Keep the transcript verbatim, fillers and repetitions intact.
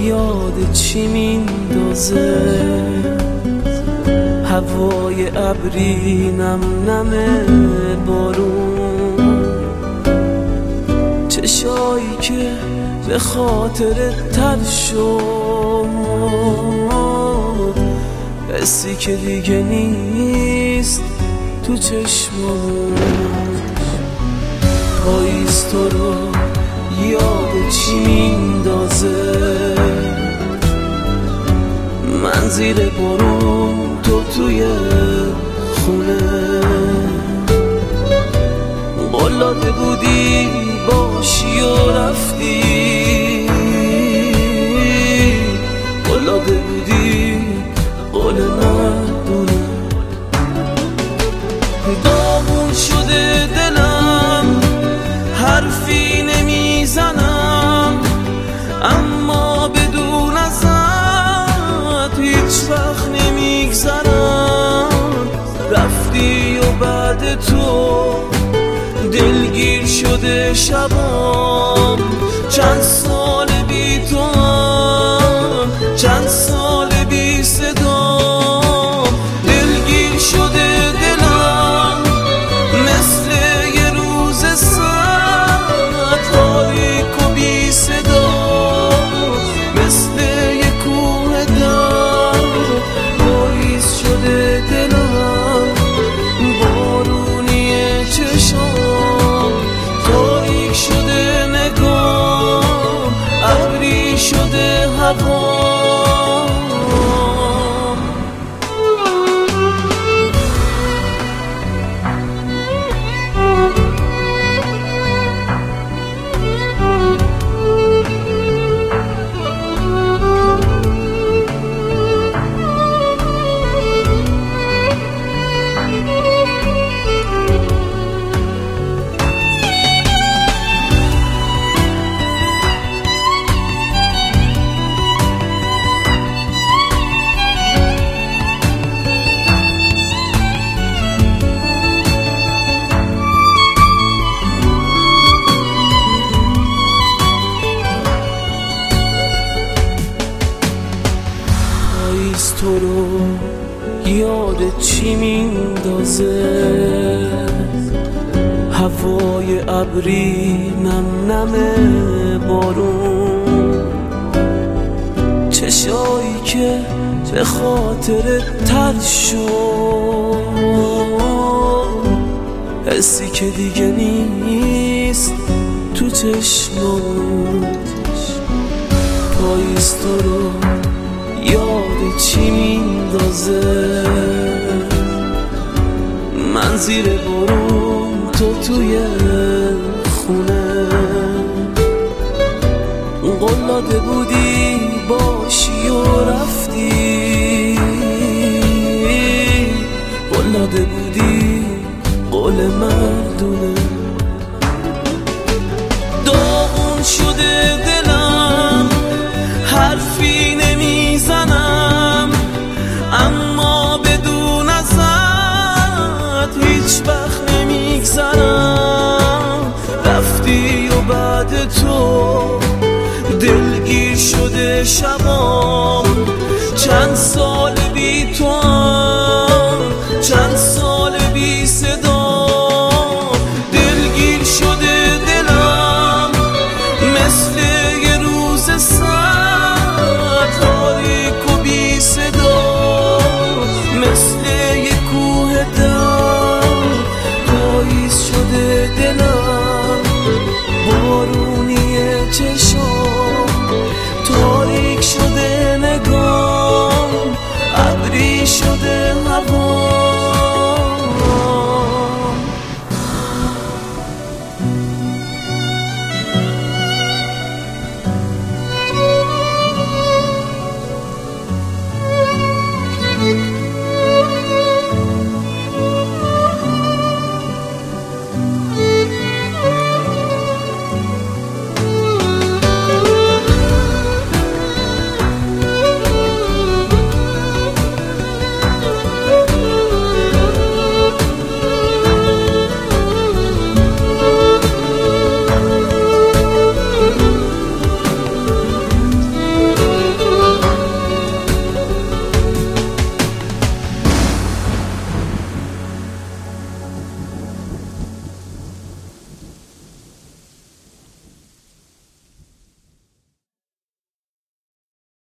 یاد چی میندازه هوای ابری نم نمه بارون، چشایی که به خاطر تر شد، حسی که دیگه نیست تو چشمم. پاییز تو رو یاد چی میندازه، من زیر بارون تو توی خونه. قلاده بودی باشی و رفتی، قلاده بودی قول مردونه. داغون شده دلم حرفی نمیزنم، اما بدون ازت هیچ وقت نمیگذرم. رفتی و بعد تو دلگیر شده شبام، چند سال بی تو هم چند سال بی صدام. دلگیر شده دلم مثل یه روز سرد، تاریک و بی صدا، مثل یه کوه درد. پاییز شده دلم بارونی چشام، تاریک شده نگام، ابری شده هوا. پاییز تو رو یاد چی میندازه، هوای ابری نم نمه بارون، چشایی که به خاطر تر شد، حسی که دیگه نیست تو چشمم. پاییز تو رو یاد چی میندازه، من زیر بارون تو توی خونه. قلاده بودی باشی و رفتی، قلاده بودی قول مردونه. داغون شده دلم حرفی نمیزنم، اما بدون ازت هیچ وقت نمیگذرم. رفتی و بعد تو دلگیر شده شبام، چند سال بی تو هم